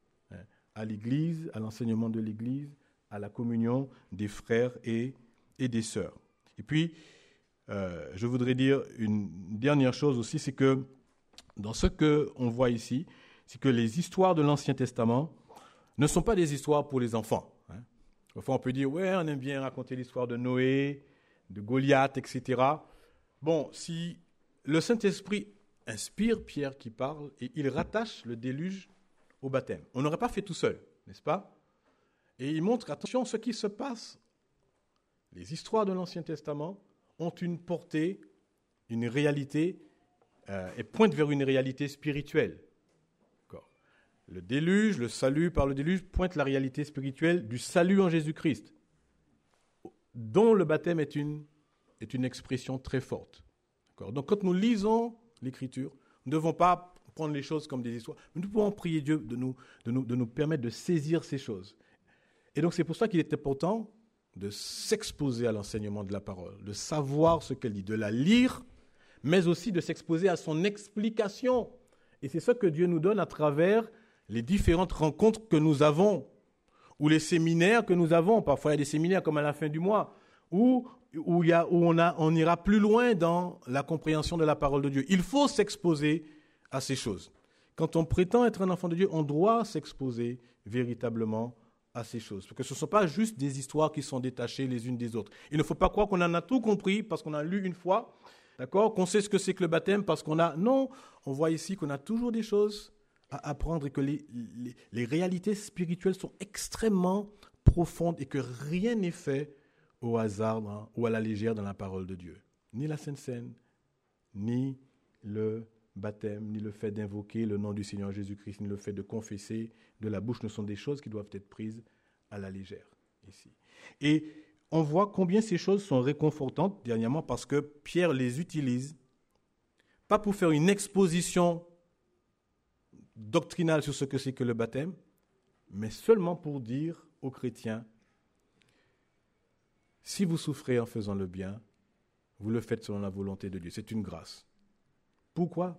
à l'Église, à l'enseignement de l'Église, à la communion des frères et des sœurs. Et puis, je voudrais dire une dernière chose aussi, c'est que dans ce qu'on voit ici, c'est que les histoires de l'Ancien Testament ne sont pas des histoires pour les enfants. Parfois, on peut dire, ouais, on aime bien raconter l'histoire de Noé, de Goliath, etc. Bon, si le Saint-Esprit inspire Pierre qui parle et il rattache le déluge au baptême. On n'aurait pas fait tout seul, n'est-ce pas? Et il montre, attention, ce qui se passe. Les histoires de l'Ancien Testament ont une portée, une réalité, et pointent vers une réalité spirituelle. D'accord. Le déluge, le salut par le déluge, pointe la réalité spirituelle du salut en Jésus-Christ, dont le baptême est une expression très forte. D'accord. Donc quand nous lisons l'Écriture, nous ne devons pas prendre les choses comme des histoires, mais nous pouvons prier Dieu de nous permettre de saisir ces choses. Et donc c'est pour ça qu'il est important de s'exposer à l'enseignement de la parole, de savoir ce qu'elle dit, de la lire, mais aussi de s'exposer à son explication. Et c'est ça que Dieu nous donne à travers les différentes rencontres que nous avons, ou les séminaires que nous avons. Parfois, il y a des séminaires comme à la fin du mois, où on ira plus loin dans la compréhension de la parole de Dieu. Il faut s'exposer à ces choses. Quand on prétend être un enfant de Dieu, on doit s'exposer véritablement à ces choses. Parce que ce ne sont pas juste des histoires qui sont détachées les unes des autres. Il ne faut pas croire qu'on en a tout compris parce qu'on a lu une fois, d'accord, qu'on sait ce que c'est que le baptême parce qu'on a... Non, on voit ici qu'on a toujours des choses à apprendre et que les réalités spirituelles sont extrêmement profondes et que rien n'est fait au hasard ou à la légère dans la parole de Dieu. Ni la Sainte Seine, ni le baptême, ni le fait d'invoquer le nom du Seigneur Jésus-Christ, ni le fait de confesser de la bouche ne sont des choses qui doivent être prises à la légère ici. Et on voit combien ces choses sont réconfortantes dernièrement parce que Pierre les utilise, pas pour faire une exposition doctrinale sur ce que c'est que le baptême, mais seulement pour dire aux chrétiens, si vous souffrez en faisant le bien, vous le faites selon la volonté de Dieu. C'est une grâce. Pourquoi ?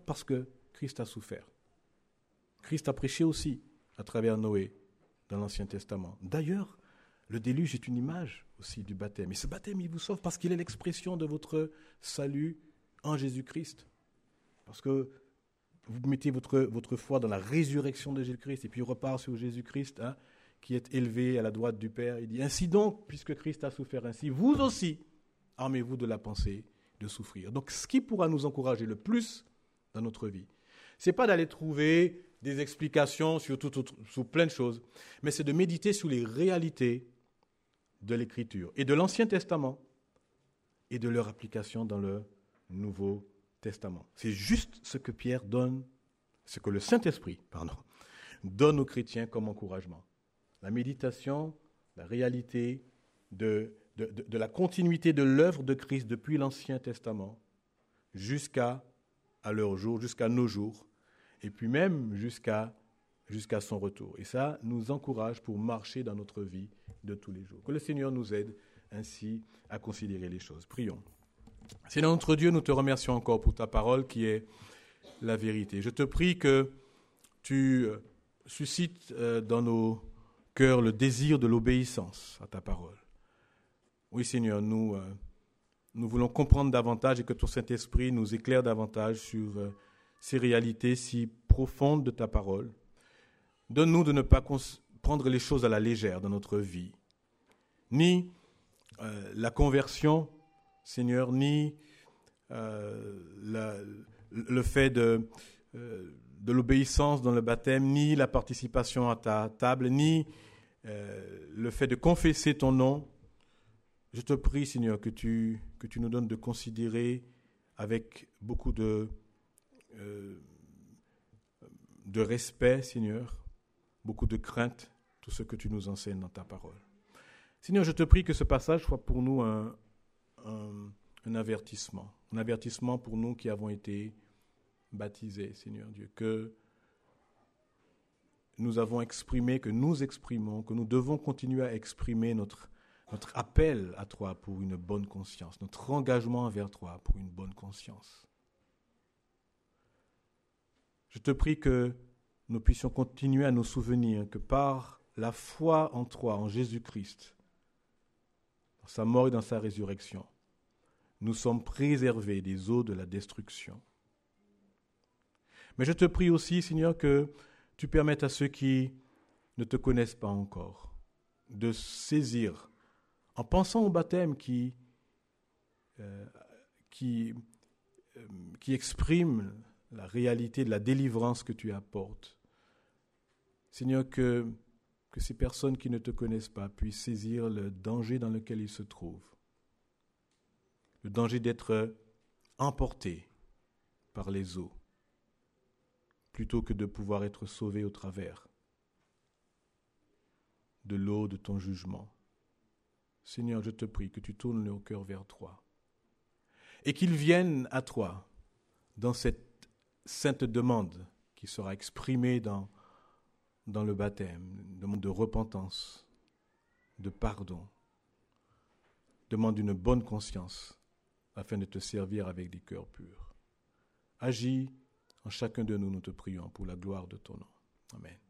Parce que Christ a souffert. Christ a prêché aussi à travers Noé dans l'Ancien Testament. D'ailleurs, le déluge est une image aussi du baptême. Et ce baptême, il vous sauve parce qu'il est l'expression de votre salut en Jésus-Christ. Parce que vous mettez votre foi dans la résurrection de Jésus-Christ et puis il repart sur Jésus-Christ, qui est élevé à la droite du Père. Il dit, ainsi donc, puisque Christ a souffert ainsi, vous aussi, armez-vous de la pensée de souffrir. Donc, ce qui pourra nous encourager le plus dans notre vie, ce n'est pas d'aller trouver des explications sur plein de choses, mais c'est de méditer sur les réalités de l'Écriture et de l'Ancien Testament et de leur application dans le Nouveau Testament. C'est juste ce que Pierre donne, ce que le Saint-Esprit, donne aux chrétiens comme encouragement. La méditation, la réalité de la continuité de l'œuvre de Christ depuis l'Ancien Testament jusqu'à leur jour, jusqu'à nos jours, et puis même jusqu'à son retour. Et ça nous encourage pour marcher dans notre vie de tous les jours. Que le Seigneur nous aide ainsi à considérer les choses. Prions. Seigneur notre Dieu, nous te remercions encore pour ta parole qui est la vérité. Je te prie que tu suscites dans nos cœurs le désir de l'obéissance à ta parole. Oui Seigneur, nous voulons comprendre davantage et que ton Saint-Esprit nous éclaire davantage sur ces réalités si profondes de ta parole. Donne-nous de ne pas prendre les choses à la légère dans notre vie, ni la conversion, Seigneur, ni le fait de l'obéissance dans le baptême, ni la participation à ta table, ni le fait de confesser ton nom. Je te prie, Seigneur, que tu nous donnes de considérer avec beaucoup de respect, Seigneur, beaucoup de crainte, tout ce que tu nous enseignes dans ta parole. Seigneur, je te prie que ce passage soit pour nous un avertissement pour nous qui avons été baptisés, Seigneur Dieu, que nous avons exprimé, que nous exprimons, que nous devons continuer à exprimer notre appel à toi pour une bonne conscience, notre engagement envers toi pour une bonne conscience. Je te prie que nous puissions continuer à nous souvenir que par la foi en toi, en Jésus-Christ, dans sa mort et dans sa résurrection, nous sommes préservés des eaux de la destruction. Mais je te prie aussi, Seigneur, que tu permettes à ceux qui ne te connaissent pas encore, de saisir, en pensant au baptême qui exprime la réalité de la délivrance que tu apportes. Seigneur, que ces personnes qui ne te connaissent pas puissent saisir le danger dans lequel ils se trouvent, le danger d'être emportés par les eaux, plutôt que de pouvoir être sauvés au travers de l'eau de ton jugement. Seigneur, je te prie que tu tournes leur cœur vers toi et qu'ils viennent à toi dans cette sainte demande qui sera exprimée dans le baptême, demande de repentance, de pardon, demande d'une bonne conscience afin de te servir avec des cœurs purs. Agis en chacun de nous, nous te prions pour la gloire de ton nom. Amen.